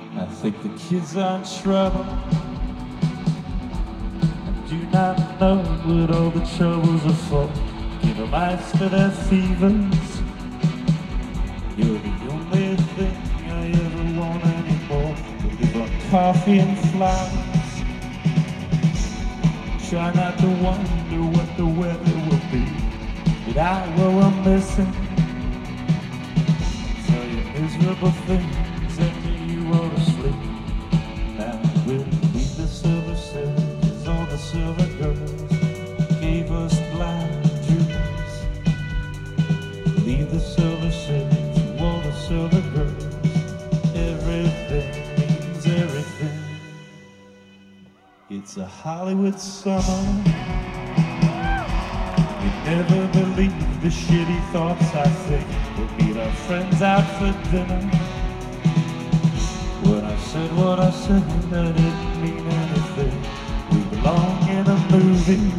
I think the kids are in trouble. I do not know what all the troubles are for. Give them ice for their fevers. You're the only thing I ever want anymore. We live on coffee and flowers. Try not to wonder what the weather will be without what we're missing. Tell you miserable things after you go to sleep. Now we'll leave the silver city, 'cause all the silver girls gave us blind dreams. Leave the silver city to all the silver girls. Everything means everything. It's a Hollywood summer. You never believe the shitty thoughts I think. We'll meet our friends out for dinner. When I said what I said, I didn't mean anything. We belong in a movie.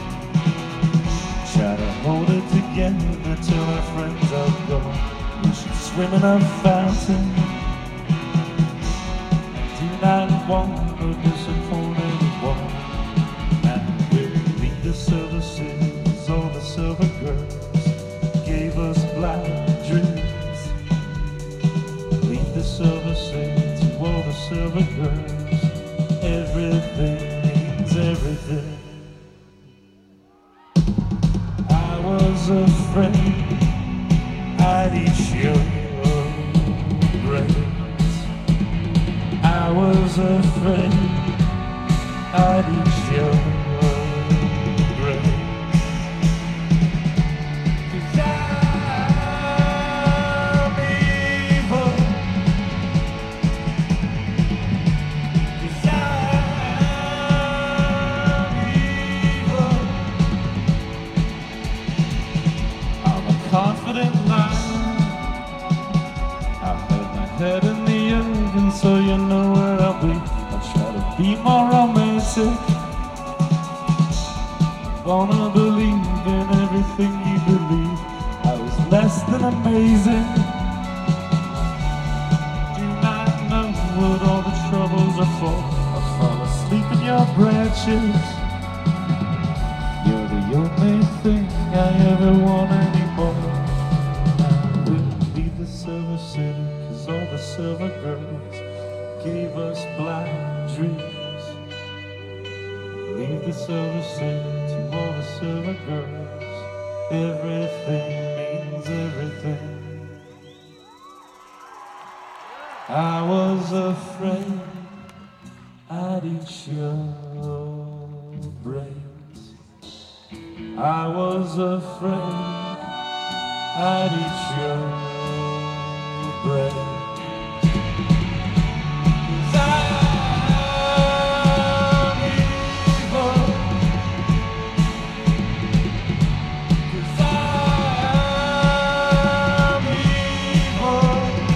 Try to hold it together till our friends are gone. We should swim in a fountain. I do not want to disappoint anyone. And we'll leave the silver cities, all the silver girls gave us blind dreams. Leave the silver city to all the silver girls. Everything means everything. I was afraid I'd eat your brains. I was afraid I'd eat your brains. 'Cause I'm evil. 'Cause I'm evil. I'm a confident liar. I had my head in the oven, so you know where I'll be. I'll try to be more romantic. Wanna believe in everything you believe. I was less than amazing. Do not know what all the troubles are for. I'll fall asleep in your branches. You're the only thing I ever want anymore. I will leave the silver city, 'cause all the silver girls gave us blind dreams. Leave the silver city to all the silver girls. Everything means everything. I was afraid I'd eat your brains. I was afraid I'd eat your brains. 'Cause I'm evil. 'Cause I'm evil.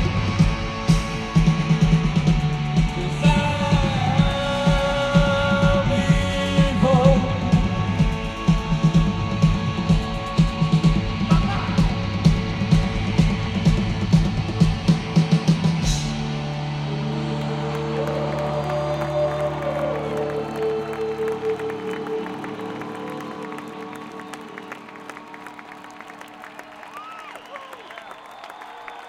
'Cause I'm evil.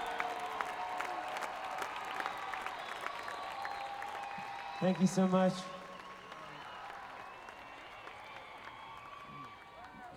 Thank you so much.